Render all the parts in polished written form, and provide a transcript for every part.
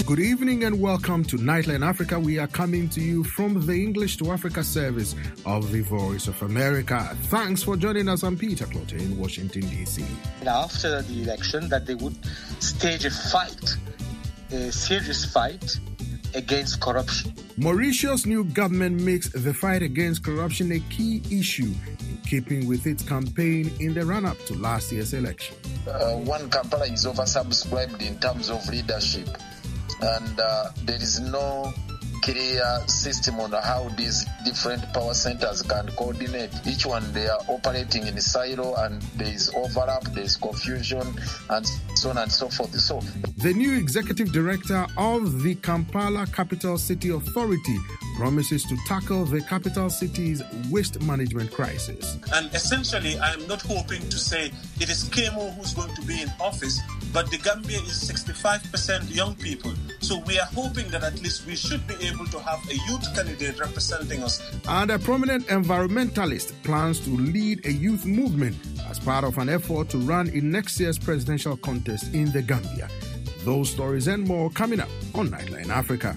Good evening and welcome to Nightline Africa. We are coming to you from the English to Africa service of the Voice of America. Thanks for joining us. I'm Peter Clote in Washington, D.C. After the election, that they would stage a serious fight against corruption. Mauritius' new government makes the fight against corruption a key issue in keeping with its campaign in the run-up to last year's election. One Kampala is oversubscribed in terms of leadership. And there is no clear system on how these different power centers can coordinate. Each one, they are operating in a silo, and there is overlap, there is confusion, and so on and so forth. So, the new executive director of the Kampala Capital City Authority promises to tackle the capital city's waste management crisis. And essentially, I am not hoping to say it is Kemo who's going to be in office, but the Gambia is 65% young people. So we are hoping that at least we should be able to have a youth candidate representing us. And a prominent environmentalist plans to lead a youth movement as part of an effort to run in next year's presidential contest in the Gambia. Those stories and more coming up on Nightline Africa.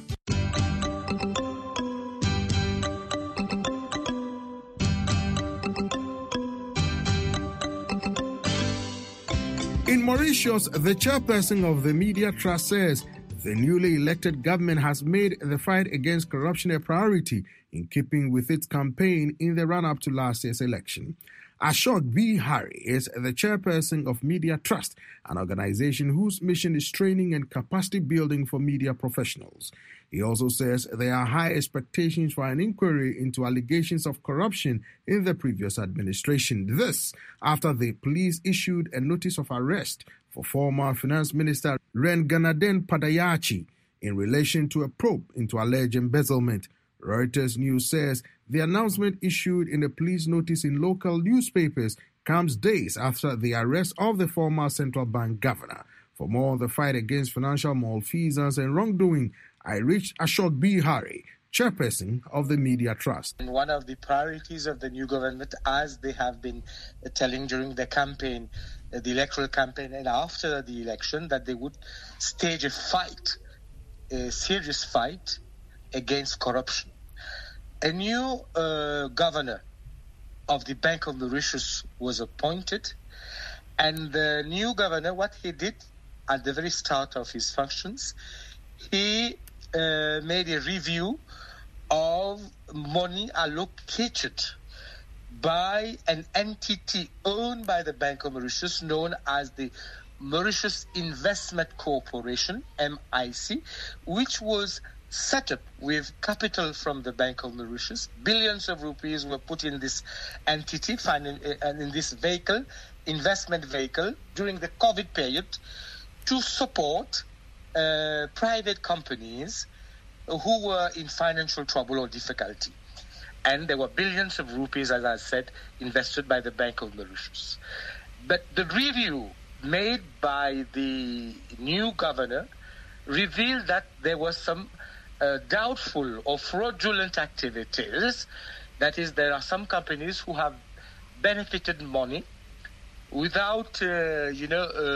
In Mauritius, the chairperson of the Media Trust says the newly elected government has made the fight against corruption a priority in keeping with its campaign in the run-up to last year's election. Ashok B. Hari is the chairperson of Media Trust, an organization whose mission is training and capacity building for media professionals. He also says there are high expectations for an inquiry into allegations of corruption in the previous administration. This after the police issued a notice of arrest for former Finance Minister Renganaden Padayachi in relation to a probe into alleged embezzlement. Reuters News says the announcement issued in a police notice in local newspapers comes days after the arrest of the former central bank governor. For more on the fight against financial malfeasance and wrongdoing, I reached Ashok B. Hari, chairperson of the Media Trust. And one of the priorities of the new government, as they have been telling during the campaign, the electoral campaign and after the election, that they would stage a serious fight against corruption. A new governor of the Bank of Mauritius was appointed, and the new governor, what he did at the very start of his functions, he made a review of money allocated by an entity owned by the Bank of Mauritius known as the Mauritius Investment Corporation, MIC, which was set up with capital from the Bank of Mauritius. Billions of rupees were put in this entity and in this investment vehicle during the COVID period to support private companies who were in financial trouble or difficulty. And there were billions of rupees, as I said, invested by the Bank of Mauritius. But the review made by the new governor revealed that there was some doubtful or fraudulent activities. That is, there are some companies who have benefited money without, giving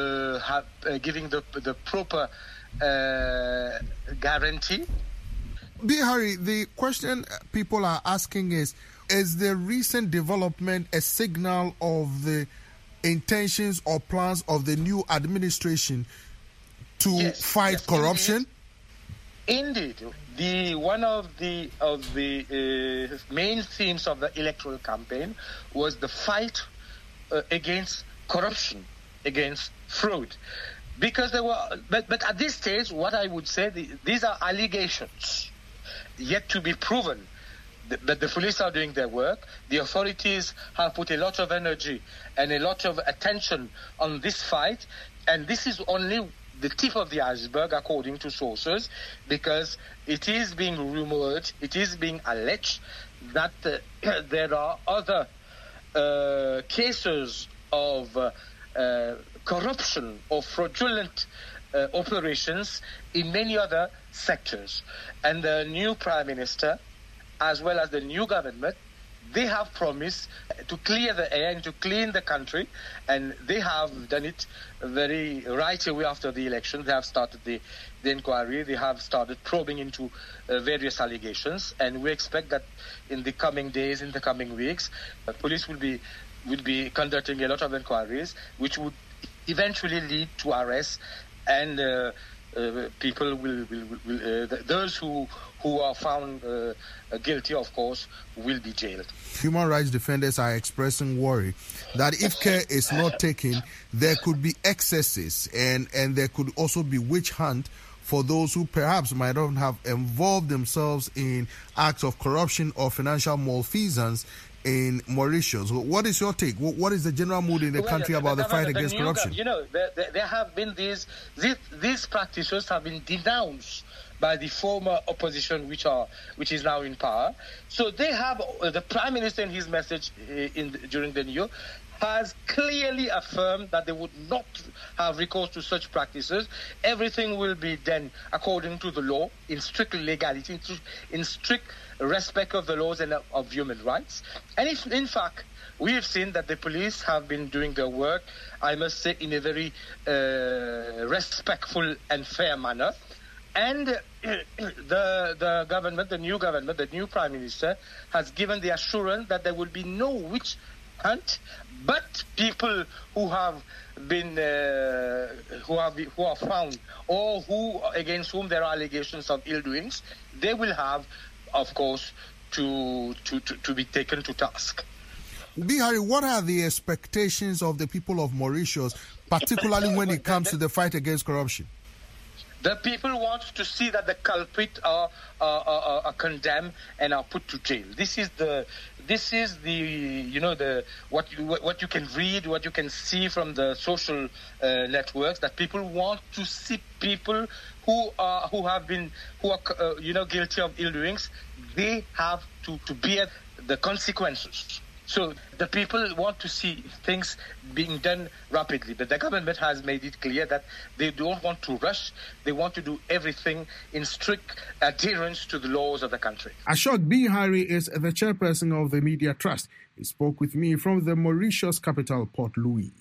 the proper guarantee. Bihari, the question people are asking is the recent development a signal of the intentions or plans of the new administration to fight corruption? Indeed. One of the main themes of the electoral campaign was the fight against corruption, against fraud. Because there were, but at this stage, what I would say, these are allegations yet to be proven. But the police are doing their work. The authorities have put a lot of energy and a lot of attention on this fight. And this is only the tip of the iceberg, according to sources, because it is being rumored, it is being alleged that there are other cases of corruption or fraudulent operations in many other sectors. And the new Prime Minister, as well as the new government, they have promised to clear the air and to clean the country, and they have done it very right away after the election. They have started the inquiry. They have started probing into various allegations, and we expect that in the coming days, in the coming weeks, the police will be conducting a lot of inquiries, which would eventually lead to arrests, and people will those who are found guilty, of course, will be jailed. Human rights defenders are expressing worry that if care is not taken, there could be excesses and there could also be witch hunt for those who perhaps might not have involved themselves in acts of corruption or financial malfeasance in Mauritius. What is your take? What is the general mood in the country about the fight against corruption? There have been these practices have been denounced by the former opposition, which is now in power. So they have the Prime Minister in his message during the New Year has clearly affirmed that they would not have recourse to such practices. Everything will be done according to the law, in strict legality, in strict respect of the laws and of human rights. And if, in fact, we have seen that the police have been doing their work, I must say, in a very respectful and fair manner. And the government, the new Prime Minister, has given the assurance that there will be no witch hunt, but people who have been who are found or who against whom there are allegations of ill doings, they will have, of course, to be taken to task. Bihari, what are the expectations of the people of Mauritius, particularly when it comes to the fight against corruption? The people want to see that the culprits are condemned and are put to jail. This is the what you can read, what you can see from the social networks, that people want to see people who are guilty of ill doings. They have to bear the consequences. So the people want to see things being done rapidly, but the government has made it clear that they don't want to rush. They want to do everything in strict adherence to the laws of the country. Ashok Bihari is the chairperson of the Media Trust. He spoke with me from the Mauritius capital, Port Louis.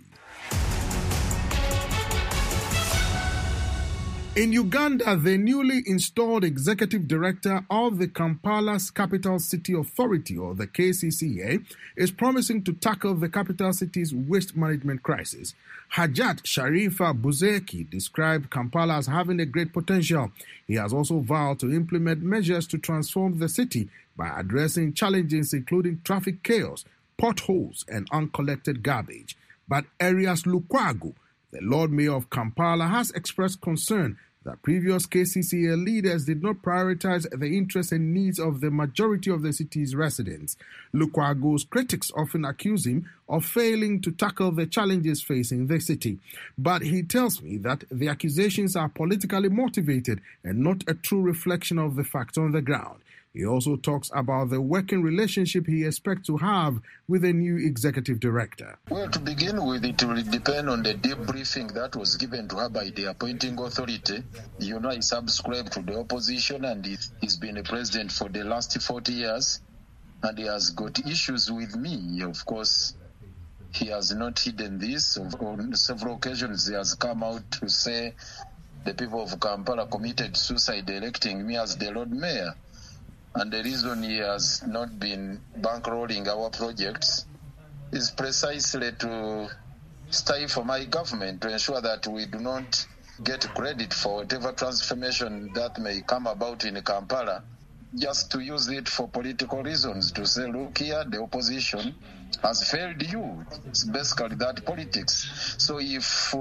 In Uganda, the newly installed executive director of the Kampala's Capital City Authority, or the KCCA, is promising to tackle the capital city's waste management crisis. Hajat Sharifa Buzeki described Kampala as having a great potential. He has also vowed to implement measures to transform the city by addressing challenges including traffic chaos, potholes, and uncollected garbage. But Arias Lukwago, the Lord Mayor of Kampala, has expressed concern that previous KCCA leaders did not prioritize the interests and needs of the majority of the city's residents. Lukwago's critics often accuse him of failing to tackle the challenges facing the city. But he tells me that the accusations are politically motivated and not a true reflection of the facts on the ground. He also talks about the working relationship he expects to have with the new executive director. Well, to begin with, it will depend on the debriefing that was given to her by the appointing authority. You know, he subscribed to the opposition and he's been a president for the last 40 years. And he has got issues with me. Of course, he has not hidden this. On several occasions, he has come out to say the people of Kampala committed suicide electing me as the Lord Mayor. And the reason he has not been bankrolling our projects is precisely to stifle my government, to ensure that we do not get credit for whatever transformation that may come about in Kampala, just to use it for political reasons, to say, look here, the opposition has failed you. It's basically that politics. So if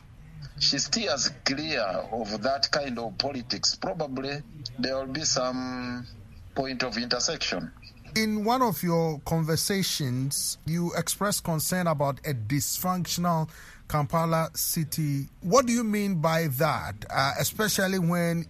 she steers clear of that kind of politics, probably there will be some point of intersection. In one of your conversations, you expressed concern about a dysfunctional Kampala city. What do you mean by that, especially when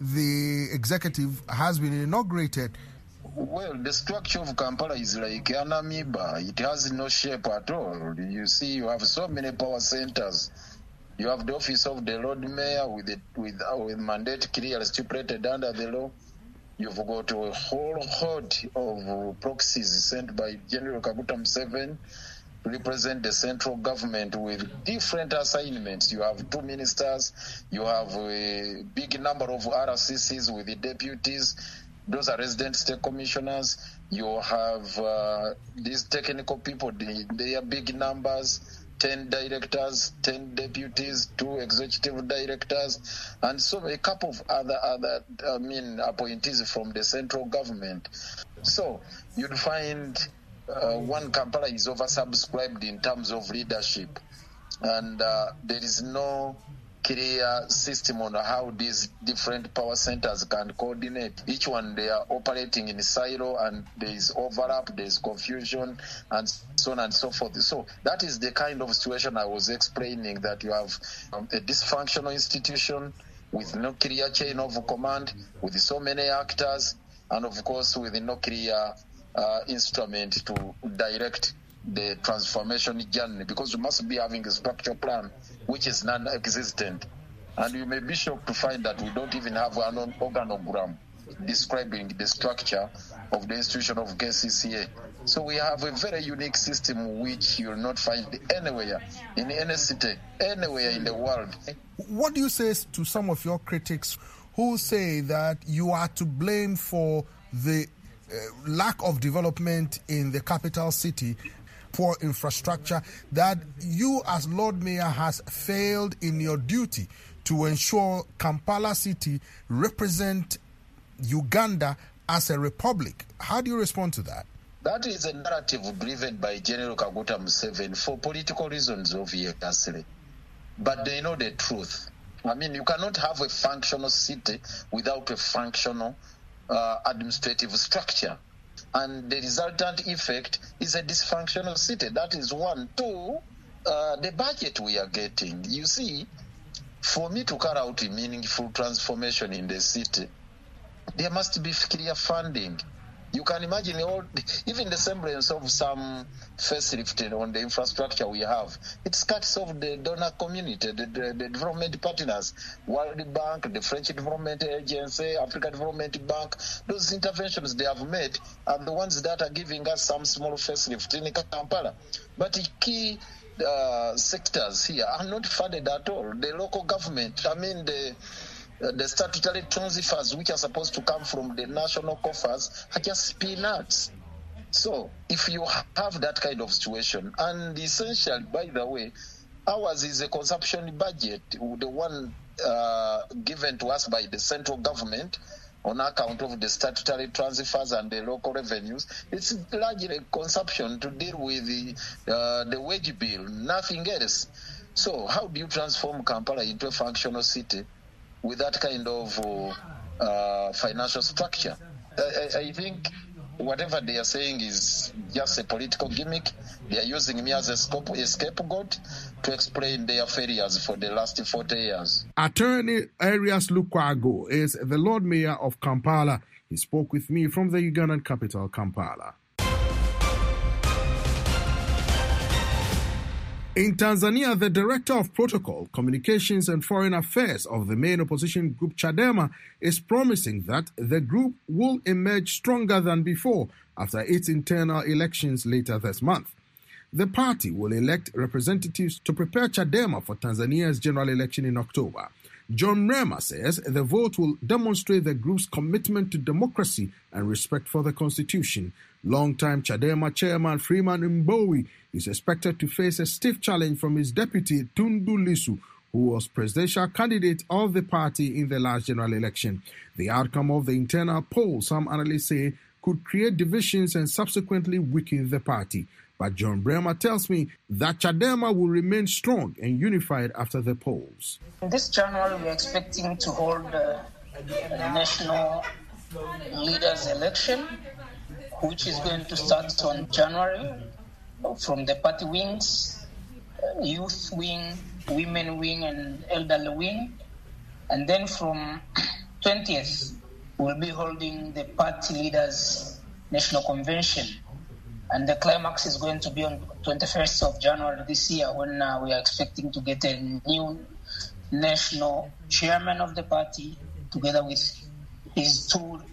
the executive has been inaugurated? Well, the structure of Kampala is like an amoeba. It has no shape at all. You see, you have so many power centers. You have the office of the Lord Mayor with mandate clearly stipulated under the law. You've got a whole horde of proxies sent by General Kaguta Museveni to represent the central government with different assignments. You have 2 ministers, you have a big number of RCCs with the deputies. Those are resident state commissioners. You have these technical people, they are big numbers, 10 directors, 10 deputies, 2 executive directors, and so a couple of other appointees from the central government. So you'd find one Kampala is oversubscribed in terms of leadership, and there is no clear system on how these different power centers can coordinate. Each one, they are operating in a silo, and there is overlap, there is confusion, and so on and so forth. So that is the kind of situation I was explaining, that you have a dysfunctional institution with no clear chain of command, with so many actors, and of course with no clear instrument to direct the transformation journey, because you must be having a structure plan which is non-existent. And you may be shocked to find that we don't even have an organogram describing the structure of the institution of KCCA. So we have a very unique system which you will not find anywhere, in any city, anywhere in the world. What do you say to some of your critics who say that you are to blame for the lack of development in the capital city, poor infrastructure, that you as Lord Mayor has failed in your duty to ensure Kampala City represent Uganda as a republic? How do you respond to that? That is a narrative driven by General Kaguta Museveni for political reasons, obviously. But they know the truth. I mean, you cannot have a functional city without a functional administrative structure. And the resultant effect is a dysfunctional city. That is one. Two, the budget we are getting. You see, for me to carry out a meaningful transformation in the city, there must be clear funding. You can imagine even the semblance of some facelift on the infrastructure we have. It cuts off the donor community, the development partners, World Bank, the French Development Agency, African Development Bank. Those interventions they have made are the ones that are giving us some small facelift in Kampala. But the key sectors here are not funded at all. The local government, the statutory transfers which are supposed to come from the national coffers are just peanuts. So if you have that kind of situation, and essentially, by the way, ours is a consumption budget, the one given to us by the central government on account of the statutory transfers and the local revenues. It's largely consumption to deal with the wage bill, nothing else. So how do you transform Kampala into a functional city with that kind of financial structure? I think whatever they are saying is just a political gimmick. They are using me as a scapegoat to explain their failures for the last 40 years. Attorney Arias Lukwago is the Lord Mayor of Kampala. He spoke with me from the Ugandan capital, Kampala. In Tanzania, the Director of Protocol, Communications and Foreign Affairs of the main opposition group Chadema is promising that the group will emerge stronger than before after its internal elections later this month. The party will elect representatives to prepare Chadema for Tanzania's general election in October. John Mrema says the vote will demonstrate the group's commitment to democracy and respect for the constitution. Longtime Chadema chairman Freeman Mbowe is expected to face a stiff challenge from his deputy Tundu Lissu, who was presidential candidate of the party in the last general election. The outcome of the internal poll, some analysts say, could create divisions and subsequently weaken the party. But John Bremer tells me that Chadema will remain strong and unified after the polls. This January, we are expecting to hold a national leaders election, which is going to start on January from the party wings, youth wing, women wing, and elderly wing. And then from 20th, we'll be holding the party leaders national convention. And the climax is going to be on 21st of January this year, when we are expecting to get a new national chairman of the party together with his two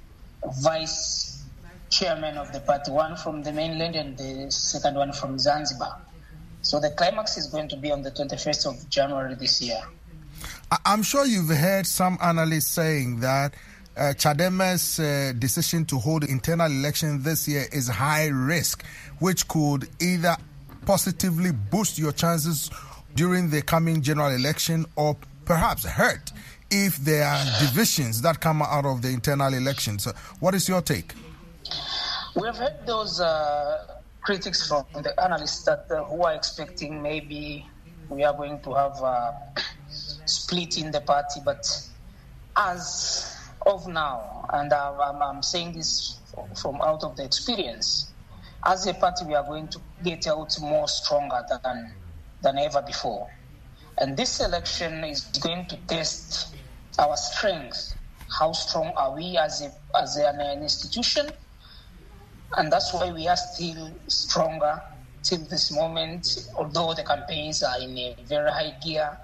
vice chairman of the party, one from the mainland and the second one from Zanzibar. So the climax is going to be on the 21st of January this year. I'm sure you've heard some analysts saying that Chadema's decision to hold the internal election this year is high risk, which could either positively boost your chances during the coming general election or perhaps hurt if there are divisions that come out of the internal elections. So what is your take? We have heard those critics from the analysts that who are expecting maybe we are going to have a split in the party, but as of now, and I'm saying this from out of the experience, as a party we are going to get out more stronger than ever before. And this election is going to test our strength. How strong are we as an institution? And that's why we are still stronger till this moment, although the campaigns are in a very high gear,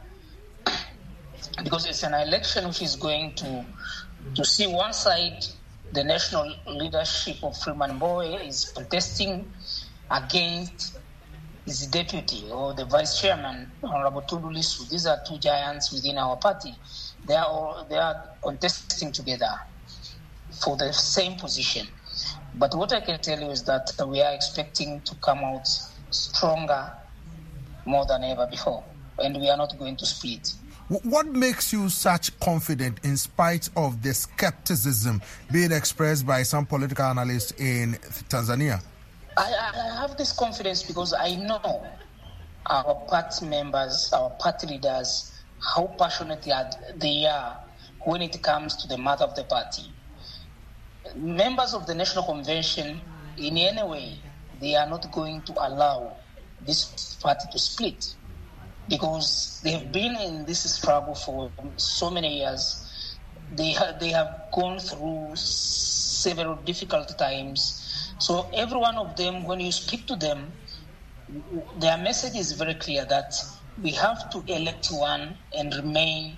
because it's an election which is going to see one side, the national leadership of Freeman Mbowe is contesting against his deputy or the vice chairman, Honorable Tundu Lissu. These are two giants within our party. They are contesting together for the same position. But what I can tell you is that we are expecting to come out stronger more than ever before, and we are not going to split. What makes you such confident in spite of the skepticism being expressed by some political analysts in Tanzania? I have this confidence because I know our party members, our party leaders, how passionate they are when it comes to the matter of the party. Members of the National Convention, in any way, they are not going to allow this party to split, because they have been in this struggle for so many years. They have gone through several difficult times. So every one of them, when you speak to them, their message is very clear that we have to elect one and remain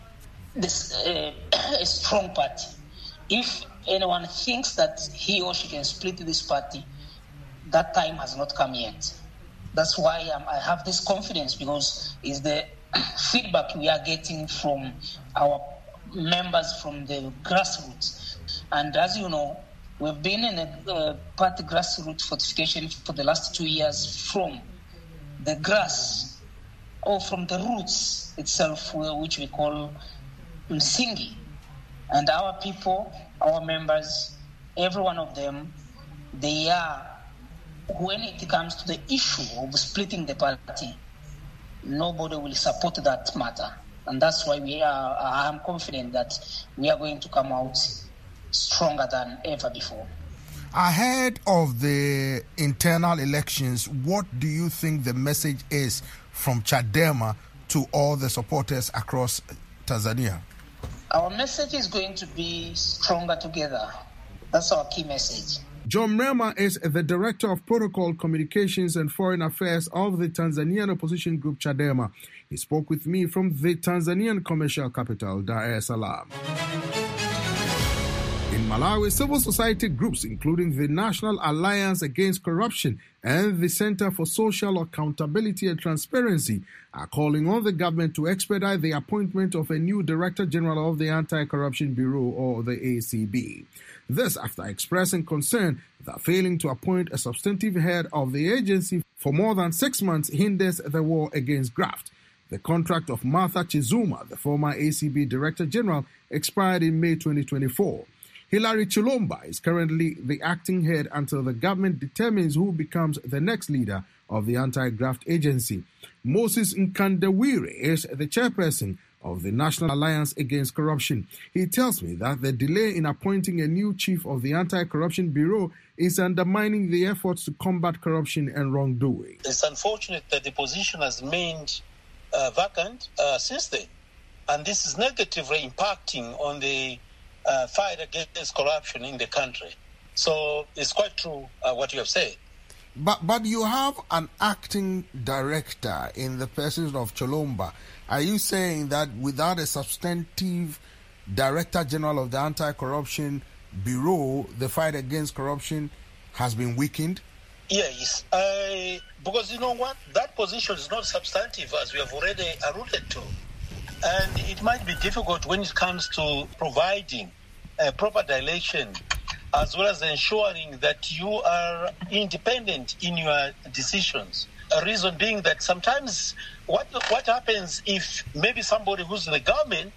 a strong party. If anyone thinks that he or she can split this party, that time has not come yet. That's why I have this confidence, because it's the feedback we are getting from our members from the grassroots. And as you know, we've been in a party grassroots fortification for the last 2 years from the grass or from the roots itself, which we call Msingi. And our people, our members, every one of them, they are, when it comes to the issue of splitting the party, nobody will support that matter. And that's why I am confident that we are going to come out stronger than ever before. Ahead of the internal elections, what do you think the message is from Chadema to all the supporters across Tanzania? Our message is going to be stronger together. That's our key message. John Mrema is the Director of Protocol, Communications and Foreign Affairs of the Tanzanian opposition group Chadema. He spoke with me from the Tanzanian commercial capital, Dar es Salaam. In Malawi, civil society groups including the National Alliance Against Corruption and the Center for Social Accountability and Transparency are calling on the government to expedite the appointment of a new Director General of the Anti-Corruption Bureau, or the ACB. This after expressing concern that failing to appoint a substantive head of the agency for more than 6 months hinders the war against graft. The contract of Martha Chizuma, the former ACB Director General, expired in May 2024. Hilary Chilomba is currently the acting head until the government determines who becomes the next leader of the anti-graft agency. Moses Nkandawire is the chairperson of the National Alliance Against Corruption. He tells me that the delay in appointing a new chief of the Anti-Corruption Bureau is undermining the efforts to combat corruption and wrongdoing. It's unfortunate that the position has remained vacant since then, and this is negatively impacting on the fight against corruption in the country. So it's quite true what you have said. But you have an acting director in the person of Chilomba. Are you saying that without a substantive Director General of the Anti-Corruption Bureau, the fight against corruption has been weakened? Yes, because you know what? That position is not substantive, as we have already alluded to. And it might be difficult when it comes to providing a proper direction, as well as ensuring that you are independent in your decisions. A reason being that sometimes what happens if maybe somebody who's in the government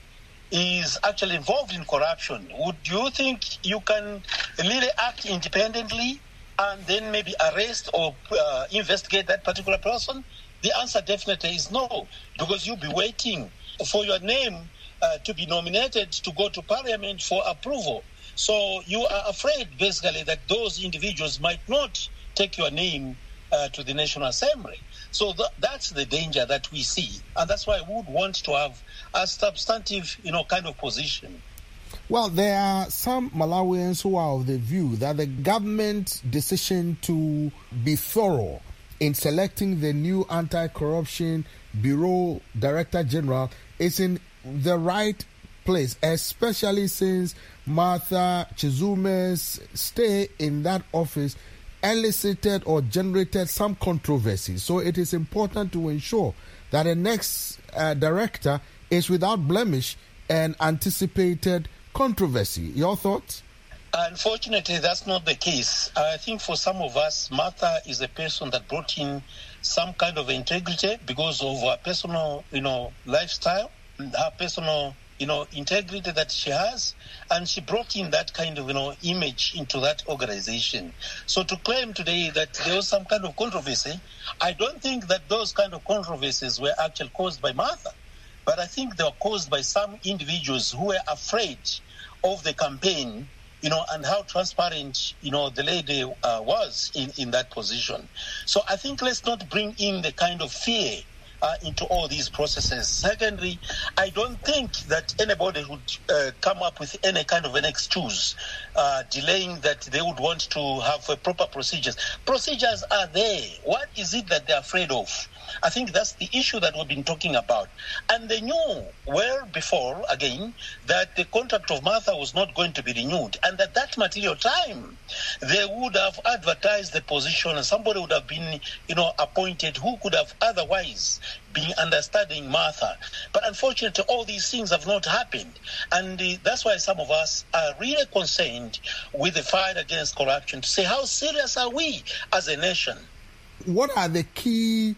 is actually involved in corruption? Would you think you can really act independently and then maybe arrest or investigate that particular person? The answer definitely is no, because you'll be waiting for your name to be nominated to go to Parliament for approval. So you are afraid, basically, that those individuals might not take your name to the National Assembly. So that's the danger that we see. And that's why we would want to have a substantive, kind of position. Well, there are some Malawians who are of the view that the government's decision to be thorough in selecting the new Anti-Corruption Bureau Director General is in the right place, especially since Martha Chizume's stay in that office elicited or generated some controversy. So it is important to ensure that the next director is without blemish and anticipated controversy. Your thoughts? Unfortunately, that's not the case. I think for some of us, Martha is a person that brought in some kind of integrity because of her personal, lifestyle, her personal, integrity that she has, and she brought in that kind of, image into that organization. So to claim today that there was some kind of controversy, I don't think that those kind of controversies were actually caused by Martha, but I think they were caused by some individuals who were afraid of the campaign, and how transparent, the lady was in that position. So I think let's not bring in the kind of fear into all these processes. Secondly, I don't think that anybody would come up with any kind of an excuse delaying that they would want to have proper procedures. Procedures are there. What is it that they're afraid of? I think that's the issue that we've been talking about. And they knew well before, again, that the contract of Martha was not going to be renewed. And at that material time, they would have advertised the position and somebody would have been, appointed who could have otherwise been understudying Martha. But unfortunately, all these things have not happened. And that's why some of us are really concerned with the fight against corruption, to say, how serious are we as a nation? What are the key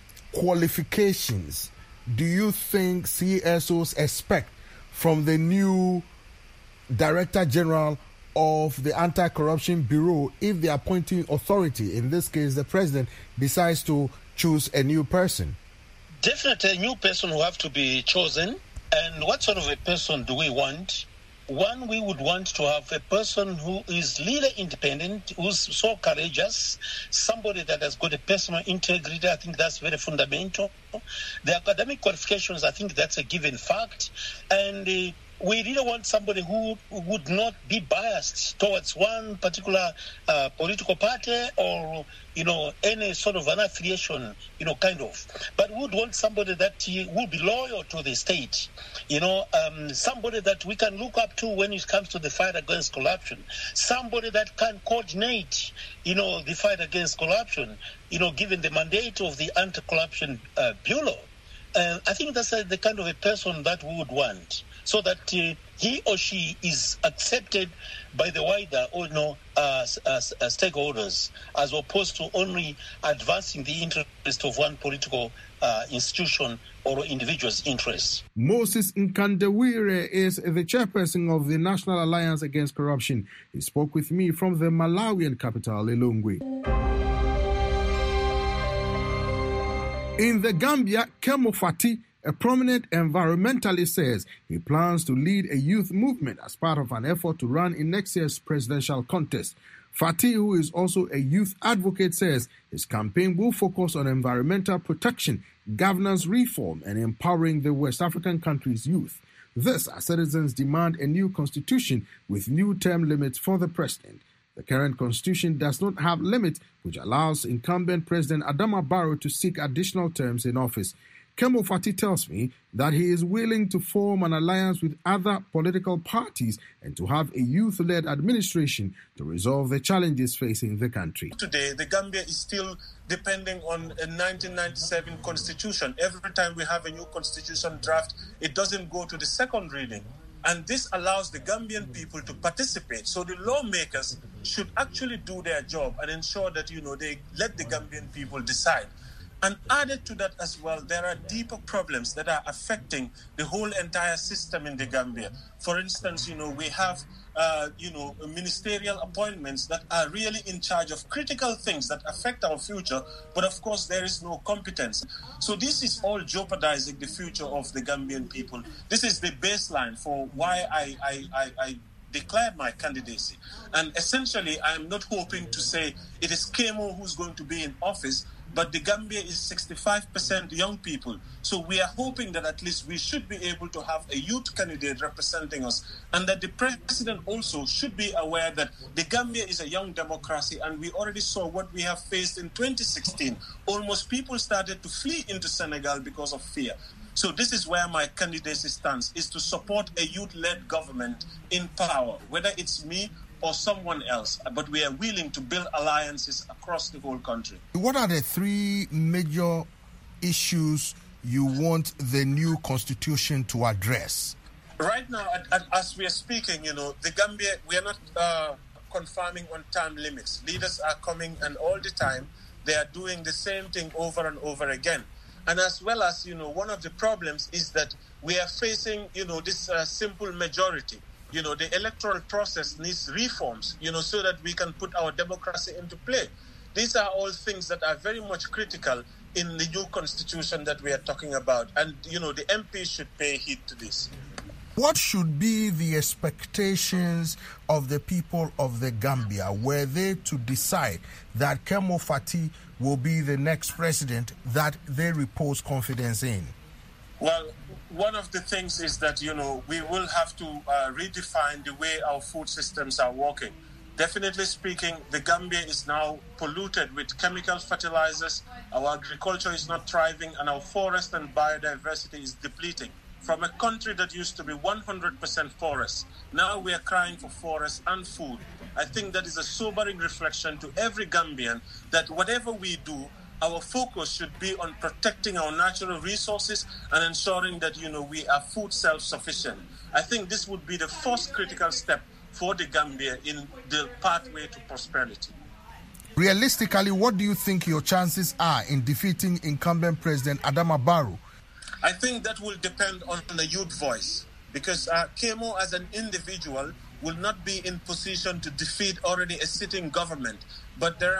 qualifications do you think CSOs expect from the new Director General of the Anti-Corruption Bureau if the appointing authority, in this case the President, decides to choose a new person? Definitely a new person will have to be chosen. And what sort of a person do we want? One, we would want to have a person who is really independent, who's so courageous, somebody that has got a personal integrity. I think that's very fundamental. The academic qualifications, I think that's a given fact. And we really want somebody who would not be biased towards one particular political party or, any sort of an affiliation, kind of. But we would want somebody that will be loyal to the state, somebody that we can look up to when it comes to the fight against corruption, somebody that can coordinate, the fight against corruption, given the mandate of the Anti-Corruption Bureau. I think that's the kind of a person that we would want, so that he or she is accepted by the wider stakeholders, as opposed to only advancing the interest of one political institution or individual's interests. Moses Nkandawire is the chairperson of the National Alliance Against Corruption. He spoke with me from the Malawian capital, Lilongwe. In the Gambia, Kemo Fati, a prominent environmentalist, says he plans to lead a youth movement as part of an effort to run in next year's presidential contest. Fati, who is also a youth advocate, says his campaign will focus on environmental protection, governance reform, and empowering the West African country's youth. This as citizens demand a new constitution with new term limits for the president. The current constitution does not have limits, which allows incumbent President Adama Barrow to seek additional terms in office. Kemo Fati tells me that he is willing to form an alliance with other political parties and to have a youth-led administration to resolve the challenges facing the country. Today, the Gambia is still depending on a 1997 constitution. Every time we have a new constitution draft, it doesn't go to the second reading. And this allows the Gambian people to participate. So the lawmakers should actually do their job and ensure that, they let the Gambian people decide. And added to that as well, there are deeper problems that are affecting the whole entire system in the Gambia. For instance, we have, ministerial appointments that are really in charge of critical things that affect our future. But of course, there is no competence. So this is all jeopardizing the future of the Gambian people. This is the baseline for why I declared my candidacy. And essentially, I am not hoping to say it is Kemo who's going to be in office, but the Gambia is 65% young people. So we are hoping that at least we should be able to have a youth candidate representing us, and that the president also should be aware that the Gambia is a young democracy, and we already saw what we have faced in 2016. Almost people started to flee into Senegal because of fear. So this is where my candidacy stands, is to support a youth-led government in power, whether it's me or someone else, but we are willing to build alliances across the whole country. What are the three major issues you want the new constitution to address? Right now, as we are speaking, the Gambia, we are not confirming on term limits. Leaders are coming, and all the time they are doing the same thing over and over again. And as well as, one of the problems is that we are facing, this simple majority. The electoral process needs reforms, so that we can put our democracy into play. These are all things that are very much critical in the new constitution that we are talking about. And, the MPs should pay heed to this. What should be the expectations of the people of the Gambia were they to decide that Kemo Fati will be the next president that they repose confidence in? Well, one of the things is that, we will have to redefine the way our food systems are working. Definitely speaking, the Gambia is now polluted with chemical fertilizers. Our agriculture is not thriving, and our forest and biodiversity is depleting. From a country that used to be 100% forest, now we are crying for forest and food. I think that is a sobering reflection to every Gambian that whatever we do, our focus should be on protecting our natural resources and ensuring that, we are food self-sufficient. I think this would be the first critical step for the Gambia in the pathway to prosperity. Realistically, what do you think your chances are in defeating incumbent President Adama Barrow? I think that will depend on the youth voice, because Kemo as an individual will not be in position to defeat already a sitting government. But there are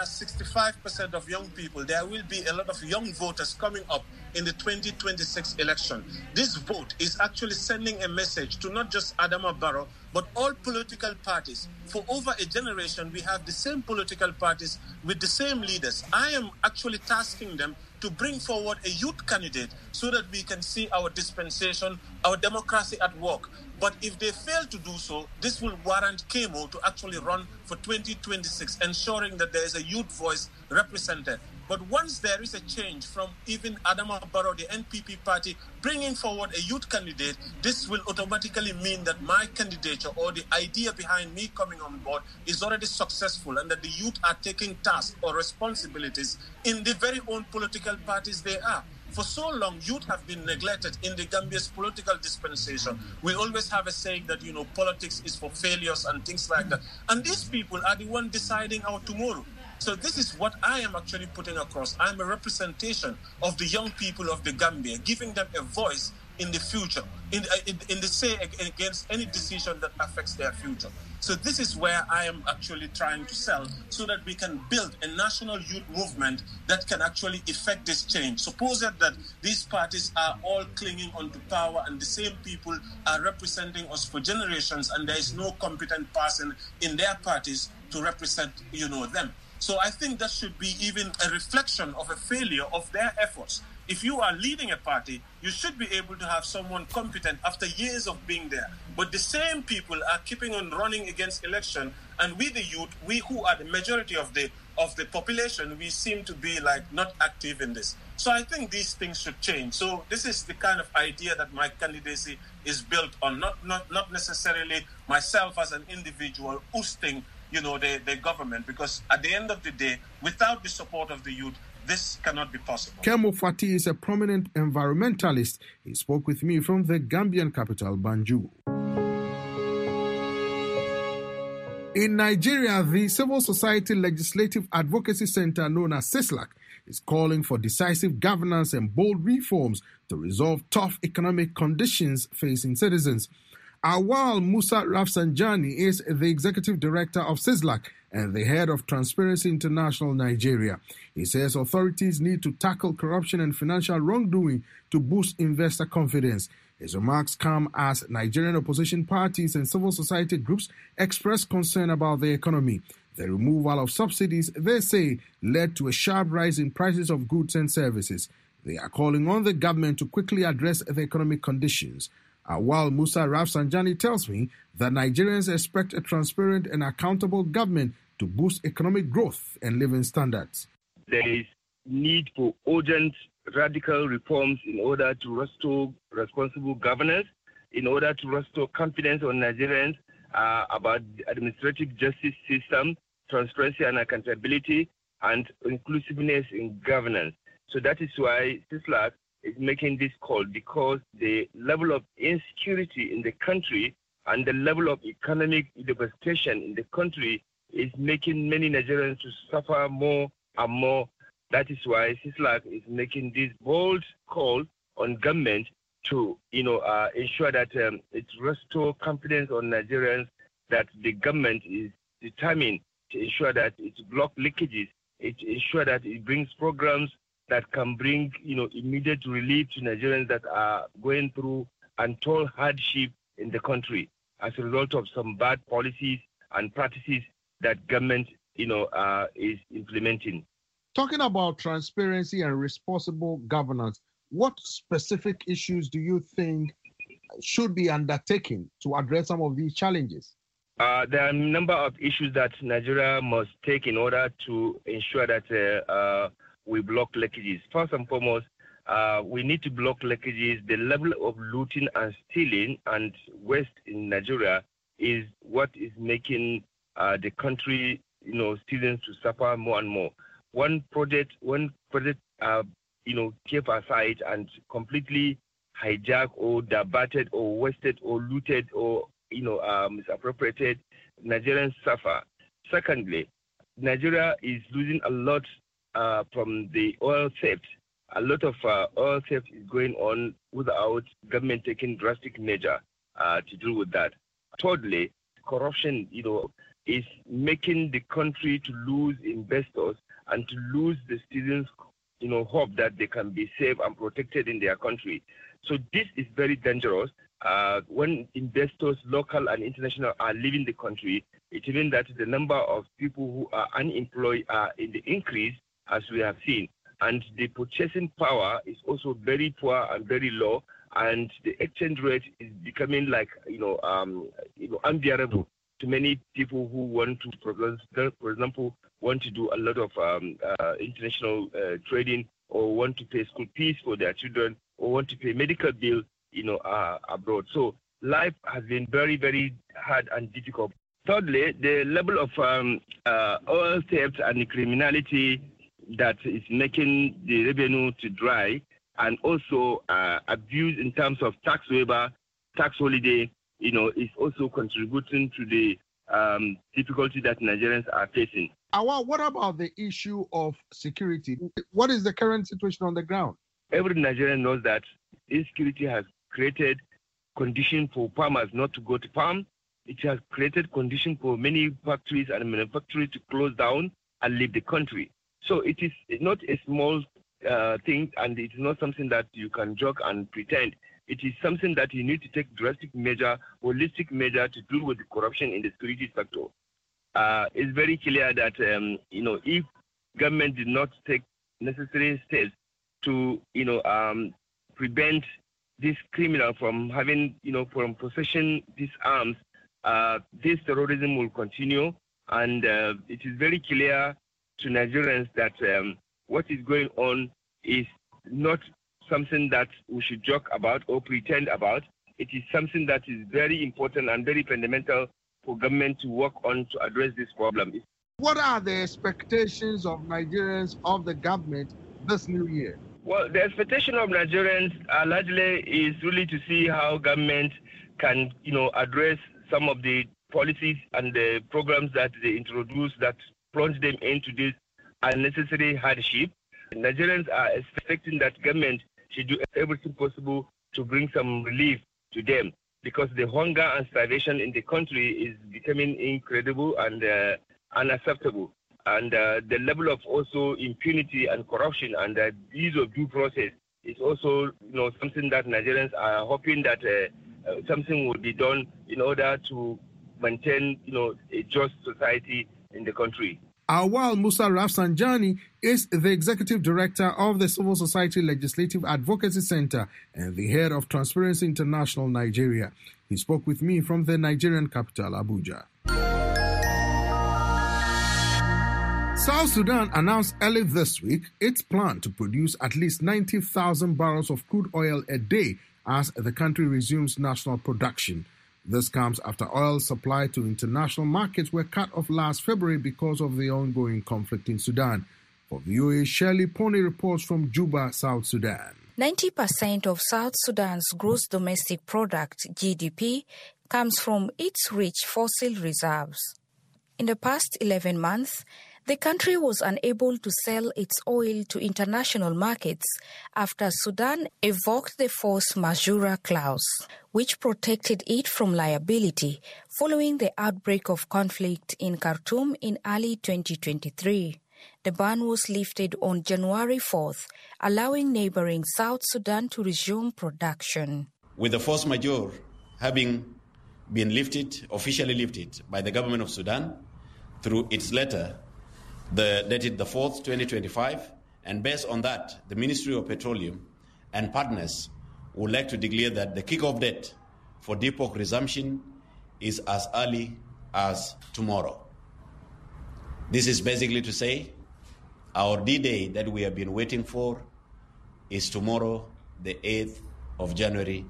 65% of young people. There will be a lot of young voters coming up in the 2026 election. This vote is actually sending a message to not just Adama Barrow, but all political parties. For over a generation, we have the same political parties with the same leaders. I am actually tasking them to bring forward a youth candidate so that we can see our dispensation, our democracy at work. But if they fail to do so, this will warrant Kemo to actually run for 2026, ensuring that there is a youth voice represented. But once there is a change from even Adama Barrow, the NPP party, bringing forward a youth candidate, this will automatically mean that my candidature or the idea behind me coming on board is already successful, and that the youth are taking tasks or responsibilities in the very own political parties they are. For so long, youth have been neglected in the Gambia's political dispensation. We always have a saying that, politics is for failures and things like that. And these people are the ones deciding our tomorrow. So this is what I am actually putting across. I'm a representation of the young people of the Gambia, giving them a voice in the future, in the say against any decision that affects their future. So this is where I am actually trying to sell, so that we can build a national youth movement that can actually effect this change. Suppose that these parties are all clinging onto power and the same people are representing us for generations, and there is no competent person in their parties to represent, them. So I think that should be even a reflection of a failure of their efforts. If you are leading a party, you should be able to have someone competent after years of being there. But the same people are keeping on running against election, and we the youth, we who are the majority of the of the population, we seem to be like not active in this. So I think these things should change. So this is the kind of idea that my candidacy is built on, not necessarily myself as an individual ousting, the government, because at the end of the day, without the support of the youth, this cannot be possible. Kemo Fati is a prominent environmentalist. He spoke with me from the Gambian capital, Banjul. In Nigeria, the Civil Society Legislative Advocacy Center, known as CISLAC, is calling for decisive governance and bold reforms to resolve tough economic conditions facing citizens. Awal Musa Rafsanjani is the executive director of CISLAC and the head of Transparency International Nigeria. He says authorities need to tackle corruption and financial wrongdoing to boost investor confidence. His remarks come as Nigerian opposition parties and civil society groups express concern about the economy. The removal of subsidies, they say, led to a sharp rise in prices of goods and services. They are calling on the government to quickly address the economic conditions. Awal Musa Rafsanjani tells me that Nigerians expect a transparent and accountable government to boost economic growth and living standards. There is need for urgent radical reforms in order to restore responsible governance, in order to restore confidence on Nigerians about the administrative justice system, transparency and accountability, and inclusiveness in governance. So that is why CISLAC is making this call, because the level of insecurity in the country and the level of economic devastation in the country is making many Nigerians to suffer more and more. That is why CISLAC is making this bold call on government to, ensure that it restore confidence on Nigerians, that the government is determined to ensure that it block leakages, it ensure that it brings programs that can bring, immediate relief to Nigerians that are going through untold hardship in the country as a result of some bad policies and practices that government, is implementing. Talking about transparency and responsible governance, what specific issues do you think should be undertaken to address some of these challenges? There are a number of issues that Nigeria must take in order to ensure that we block leakages. First and foremost, we need to block leakages. The level of looting and stealing and waste in Nigeria is what is making the country, citizens to suffer more and more. One project, kept aside and completely hijacked or diverted or wasted or looted or, misappropriated, Nigerians suffer. Secondly, Nigeria is losing a lot from the oil theft. A lot of oil theft is going on without government taking drastic measure to deal with that. Thirdly, corruption, is making the country to lose investors and to lose the citizens, hope that they can be safe and protected in their country. So this is very dangerous. When investors, local and international, are leaving the country, it means that the number of people who are unemployed are in the increase, as we have seen. And the purchasing power is also very poor and very low, and the exchange rate is becoming like, unbearable to many people who want to, for example, want to do a lot of international trading, or want to pay school fees for their children, or want to pay medical bills, abroad. So life has been very, very hard and difficult. Thirdly, the level of oil theft and the criminality that is making the revenue to dry, and also abuse in terms of tax waiver, tax holiday, is also contributing to the difficulty that Nigerians are facing. What about the issue of security? What is the current situation on the ground? Every Nigerian knows that insecurity has created conditions for farmers not to go to farm. It has created conditions for many factories and manufacturers to close down and leave the country. So it is not a small thing, and it is not something that you can joke and pretend. It is something that you need to take drastic measure, holistic measure to deal with the corruption in the security sector. It's very clear that, if government did not take necessary steps to, prevent this criminal from having, from possessing these arms, this terrorism will continue. And it is very clear to Nigerians that what is going on is not something that we should joke about or pretend about. It is something that is very important and very fundamental for government to work on to address this problem. What are the expectations of Nigerians of the government this new year? Well, the expectation of Nigerians largely is really to see how government can, address some of the policies and the programs that they introduce that plunge them into this unnecessary hardship. Nigerians are expecting that government should do everything possible to bring some relief to them, because the hunger and starvation in the country is becoming incredible and unacceptable. And the level of also impunity and corruption and the ease of due process is also, something that Nigerians are hoping that something will be done in order to maintain, a just society in the country. Awal Musa Rafsanjani is the Executive Director of the Civil Society Legislative Advocacy Center and the head of Transparency International Nigeria. He spoke with me from the Nigerian capital, Abuja. South Sudan announced early this week its plan to produce at least 90,000 barrels of crude oil a day as the country resumes national production. This comes after oil supply to international markets were cut off last February because of the ongoing conflict in Sudan. For VOA, Shirley Pony reports from Juba, South Sudan. 90% of South Sudan's gross domestic product, GDP, comes from its rich fossil reserves. In the past 11 months, the country was unable to sell its oil to international markets after Sudan evoked the force majeure clause, which protected it from liability following the outbreak of conflict in Khartoum in early 2023. The ban was lifted on January 4th, allowing neighboring South Sudan to resume production. With the force majeure having been officially lifted by the government of Sudan through its letter dated the 4th, 2025, and based on that, the Ministry of Petroleum and partners would like to declare that the kick-off date for DPOC resumption is as early as tomorrow. This is basically to say our D-Day that we have been waiting for is tomorrow, the 8th of January,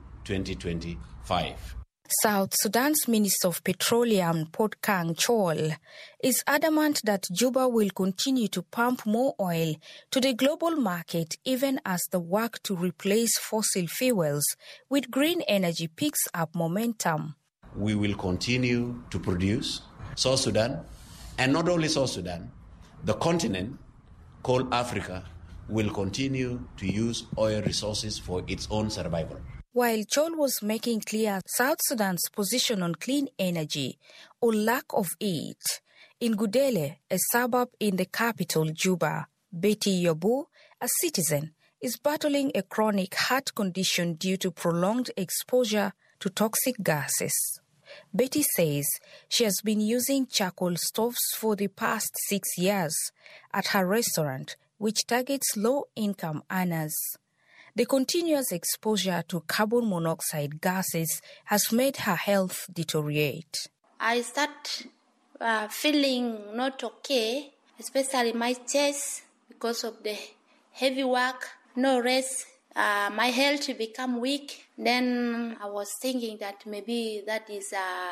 2025. South Sudan's Minister of Petroleum, Port Kang Chol, is adamant that Juba will continue to pump more oil to the global market even as the work to replace fossil fuels with green energy picks up momentum. We will continue to produce. South Sudan, and not only South Sudan, the continent called Africa will continue to use oil resources for its own survival. While Chol was making clear South Sudan's position on clean energy, or lack of it, in Gudele, a suburb in the capital, Juba, Betty Yobu, a citizen, is battling a chronic heart condition due to prolonged exposure to toxic gases. Betty says she has been using charcoal stoves for the past 6 years at her restaurant, which targets low-income earners. The continuous exposure to carbon monoxide gases has made her health deteriorate. I start feeling not okay, especially my chest because of the heavy work, no rest. My health become weak. Then I was thinking that maybe that is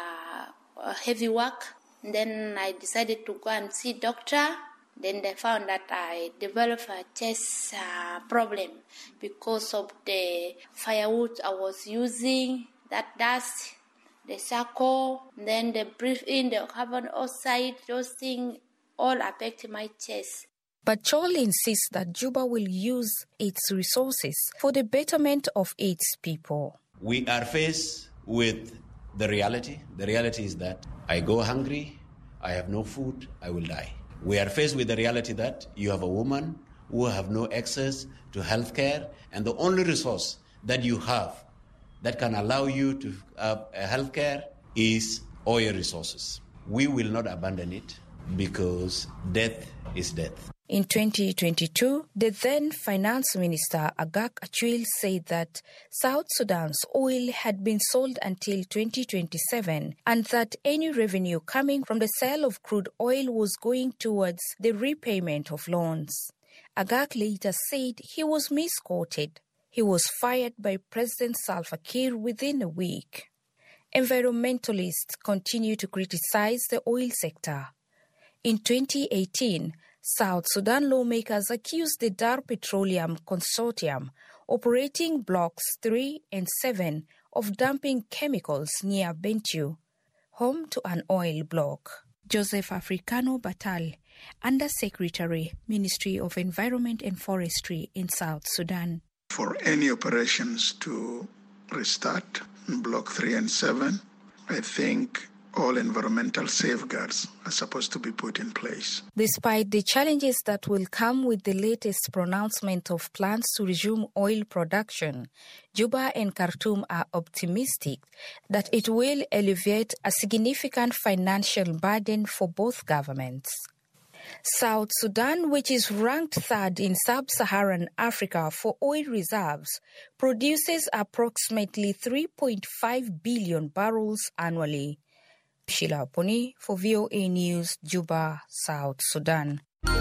a heavy work. Then I decided to go and see doctor. Then they found that I developed a chest problem because of the firewood I was using, that dust, the charcoal, then the breathe in, the carbon dioxide, those things all affect my chest. But Chol insists that Juba will use its resources for the betterment of its people. We are faced with the reality. The reality is that I go hungry, I have no food, I will die. We are faced with the reality that you have a woman who have no access to health care, and the only resource that you have that can allow you to have health care is oil resources. We will not abandon it because death is death. In 2022, the then Finance Minister Agak Achwil said that South Sudan's oil had been sold until 2027 and that any revenue coming from the sale of crude oil was going towards the repayment of loans. Agak later said he was misquoted. He was fired by President Salva Kiir within a week. Environmentalists continue to criticize the oil sector. In 2018, South Sudan lawmakers accused the Dar Petroleum Consortium, operating Blocks 3 and 7, of dumping chemicals near Bentiu, home to an oil block. Joseph Africano Batal, Under-Secretary, Ministry of Environment and Forestry in South Sudan. For any operations to restart in Block 3 and 7, I think all environmental safeguards are supposed to be put in place. Despite the challenges that will come with the latest pronouncement of plans to resume oil production, Juba and Khartoum are optimistic that it will alleviate a significant financial burden for both governments. South Sudan, which is ranked third in sub-Saharan Africa for oil reserves, produces approximately 3.5 billion barrels annually. Sheila Poni for VOA News, Juba, South Sudan.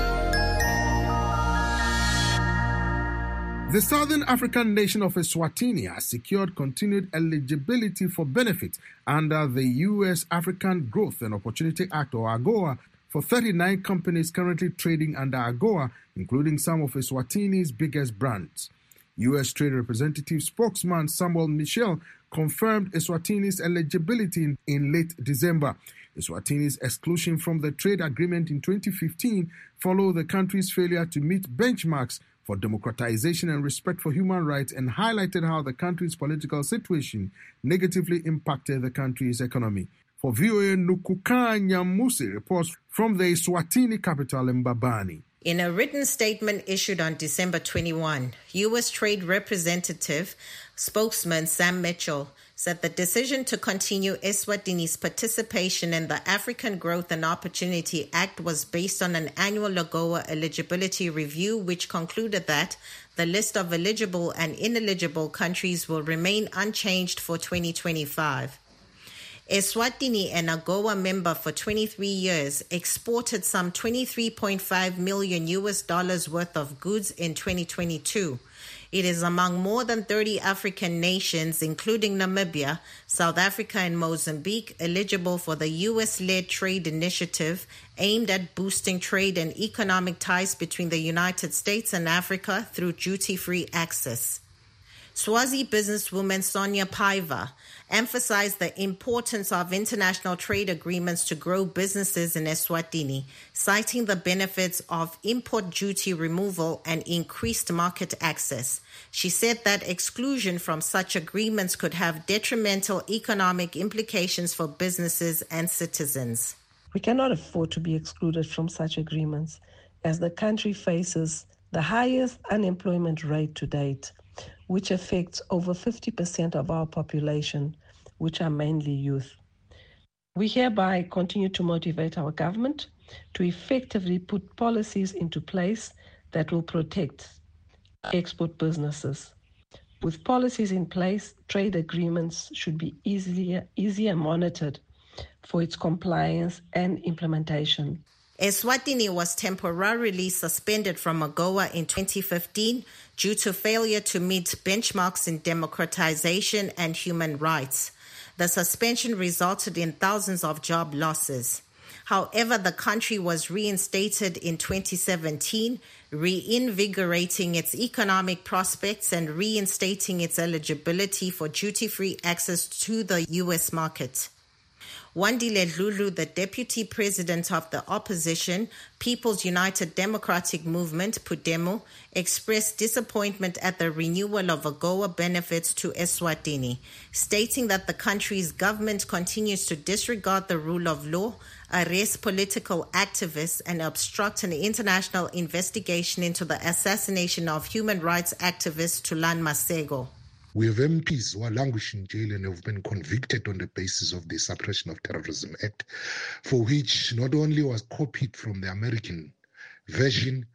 The Southern African nation of Eswatini has secured continued eligibility for benefits under the U.S. African Growth and Opportunity Act, or AGOA, for 39 companies currently trading under AGOA, including some of Eswatini's biggest brands. U.S. Trade Representative spokesman Samuel Michel confirmed Eswatini's eligibility in late December. Eswatini's exclusion from the trade agreement in 2015 followed the country's failure to meet benchmarks for democratization and respect for human rights and highlighted how the country's political situation negatively impacted the country's economy. For VOA, Nukuka Nyamusi reports from the Eswatini capital, Mbabane. In a written statement issued on December 21, U.S. Trade Representative spokesman Sam Mitchell said the decision to continue Eswatini's participation in the African Growth and Opportunity Act was based on an annual AGOA eligibility review, which concluded that the list of eligible and ineligible countries will remain unchanged for 2025. Eswatini, an AGOA member for 23 years, exported some $23.5 million worth of goods in 2022. It is among more than 30 African nations, including Namibia, South Africa, and Mozambique, eligible for the U.S.-led trade initiative aimed at boosting trade and economic ties between the United States and Africa through duty-free access. Swazi businesswoman Sonia Paiva emphasized the importance of international trade agreements to grow businesses in Eswatini, citing the benefits of import duty removal and increased market access. She said that exclusion from such agreements could have detrimental economic implications for businesses and citizens. We cannot afford to be excluded from such agreements, as the country faces the highest unemployment rate to date, which affects over 50% of our population, which are mainly youth. We hereby continue to motivate our government to effectively put policies into place that will protect export businesses. With policies in place, trade agreements should be easier monitored for its compliance and implementation. Eswatini was temporarily suspended from AGOA in 2015 due to failure to meet benchmarks in democratization and human rights. The suspension resulted in thousands of job losses. However, the country was reinstated in 2017, reinvigorating its economic prospects and reinstating its eligibility for duty-free access to the U.S. market. Wandile Lulu, the deputy president of the opposition People's United Democratic Movement, PUDEMO, expressed disappointment at the renewal of AGOA benefits to Eswatini, stating that the country's government continues to disregard the rule of law, arrest political activists, and obstruct an international investigation into the assassination of human rights activist Thulan Masego. We have MPs who are languishing in jail and have been convicted on the basis of the Suppression of Terrorism Act, for which not only was copied from the American version,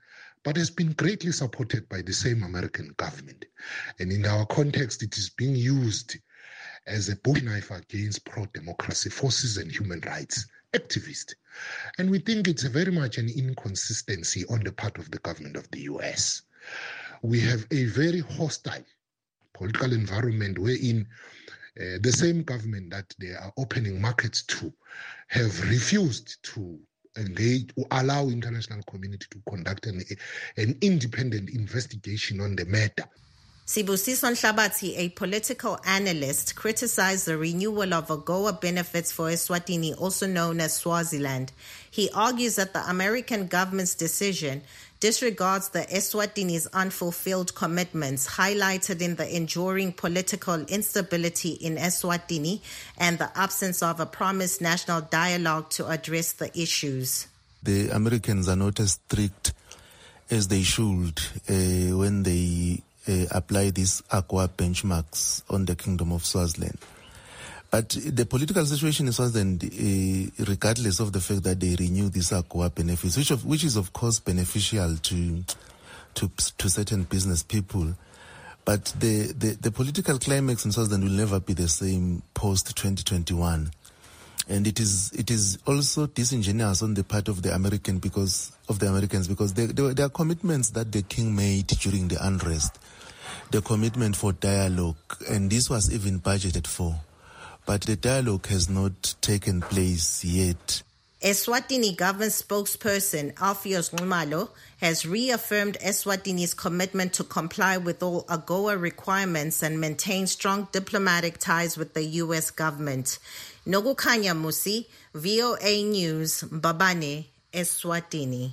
but has been greatly supported by the same American government. And in our context, it is being used as a bowie knife against pro-democracy forces and human rights activists. And we think it's very much an inconsistency on the part of the government of the US. We have a very hostile political environment wherein the same government that they are opening markets to have refused to engage or allow international community to conduct an independent investigation on the matter. Sibusiso Nhlabathi, a political analyst, criticized the renewal of AGOA benefits for Eswatini, also known as Swaziland. He argues that the American government's decision disregards the Eswatini's unfulfilled commitments highlighted in the enduring political instability in Eswatini and the absence of a promised national dialogue to address the issues. The Americans are not as strict as they should when they apply these AGOA benchmarks on the Kingdom of Swaziland. But the political situation in Swaziland, regardless of the fact that they renew these AGOA benefits, which is of course beneficial to certain business people, but the political climax in Swaziland will never be the same post 2021. And it is also disingenuous on the part of the Americans because there are commitments that the king made during the unrest, the commitment for dialogue, and this was even budgeted for. But the dialogue has not taken place yet. Eswatini government spokesperson Alpheus Nxumalo has reaffirmed Eswatini's commitment to comply with all AGOA requirements and maintain strong diplomatic ties with the U.S. government. Nokukhanya Musi, VOA News, Mbabane, Eswatini.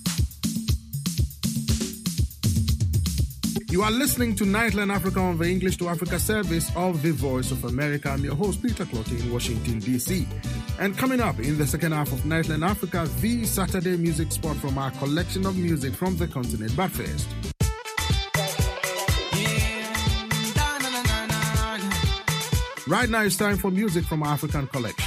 You are listening to Nightline Africa on the English to Africa service of the Voice of America. I'm your host, Peter Clottey in Washington, D.C. And coming up in the second half of Nightline Africa, the Saturday music spot from our collection of music from the continent. But first, right now it's time for music from our African collection.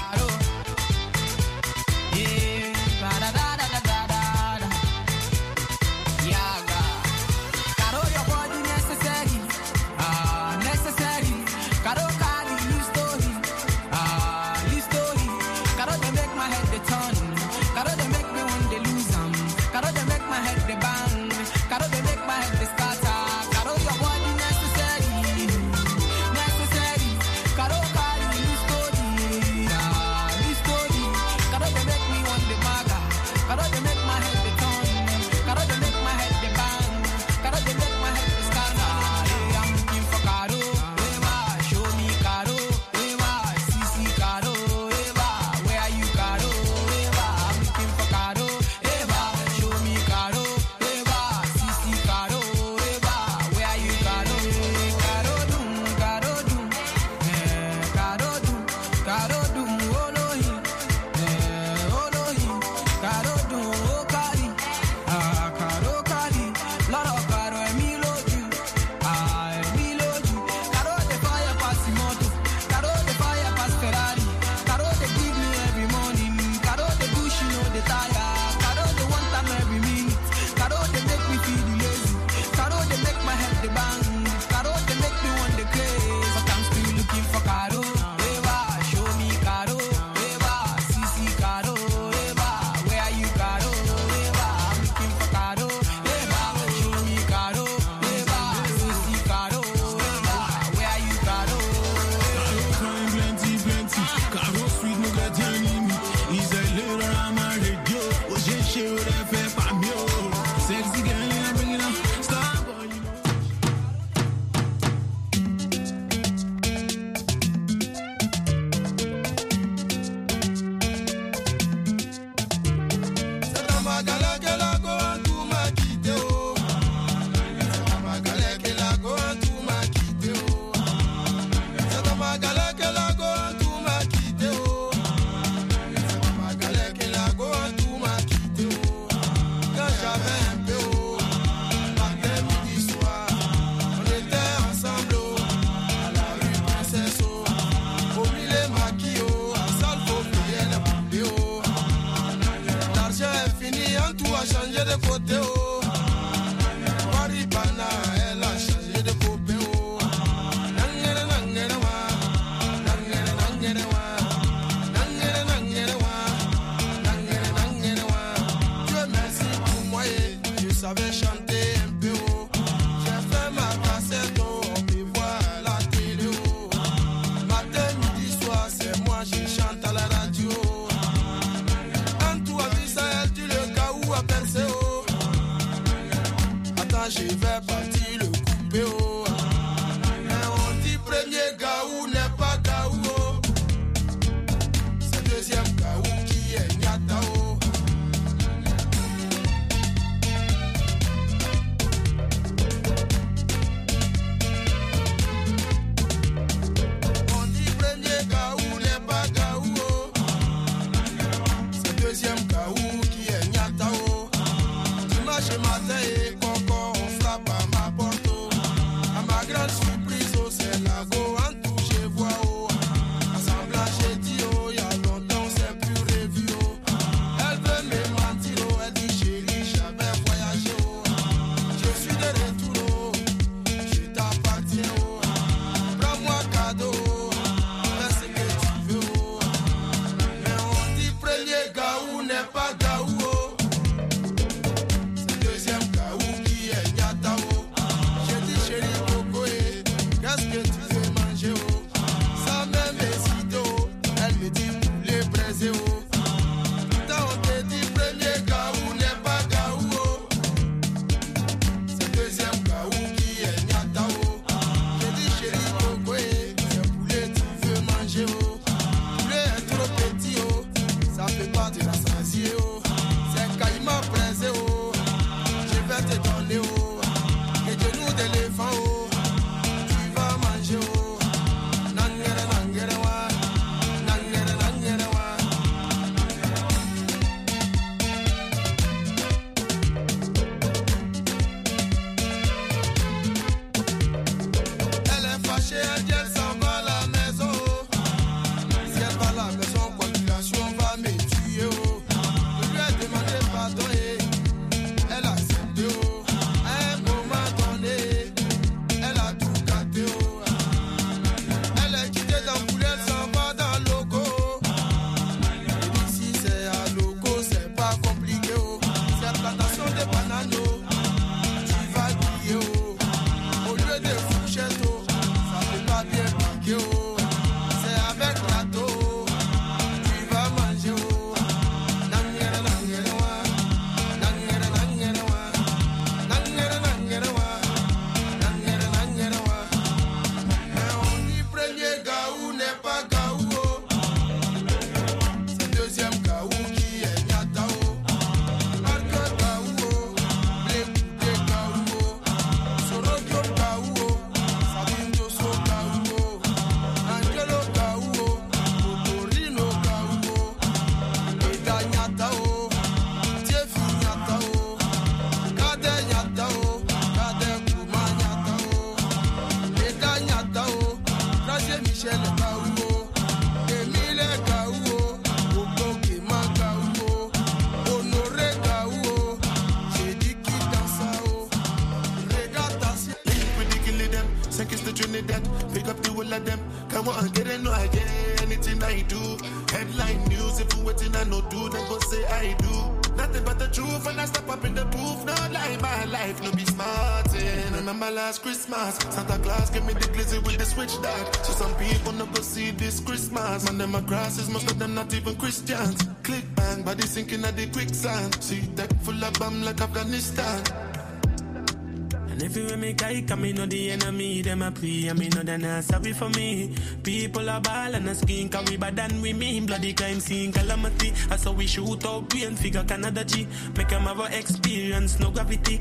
St. Kitts to Trinidad, pick up the whole of them. Come on, get it, no, I get it. Anything I do, headline news, if you waiting, I no do, then go say I do. Nothing but the truth, and I step up in the booth. No lie, my life, no be smartin'. Remember last Christmas, Santa Claus gave me the glizzy with the switch dog. So some people no go see this Christmas. Man, them crosses, most of them not even Christians. Click bang, body sinking at the quicksand. See that full of bomb like Afghanistan. And everywhere me guy come, me know the enemy, them a pray, and me know they not sorry for me. People are ball and a skin, cause we bad than we mean. Bloody crime scene, calamity. That's how we shoot out brain, figure Canada G. Make them have a experience, no gravity.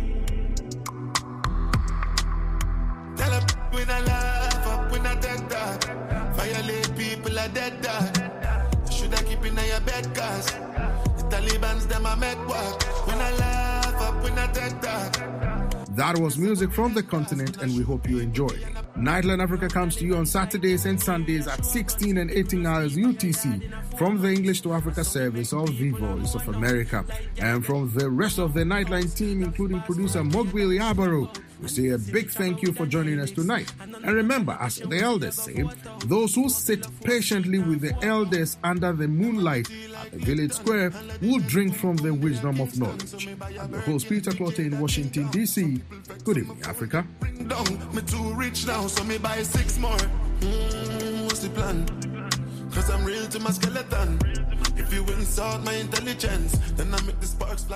Tell them we not laugh up, we not dead dog. Violate people are dead dog. Should I keep in your bed, cause the Taliban's them a make work. We not laugh up, we not dead dog. That was music from the continent, and we hope you enjoyed. Nightline Africa comes to you on Saturdays and Sundays at 16 and 18 hours UTC from the English to Africa service of the Voice of America. And from the rest of the Nightline team, including producer Mogwili Abaro, we say a big thank you for joining us tonight. And remember, as the elders say, those who sit patiently with the elders under the moonlight at the village square will drink from the wisdom of knowledge. I'm the host, Peter Clotte in Washington, D.C. Good evening, Africa. Me too rich now, so me buy 6 more. What's the plan? Cause I'm real to my skeleton. If you insult my intelligence, then I make the sparks fly.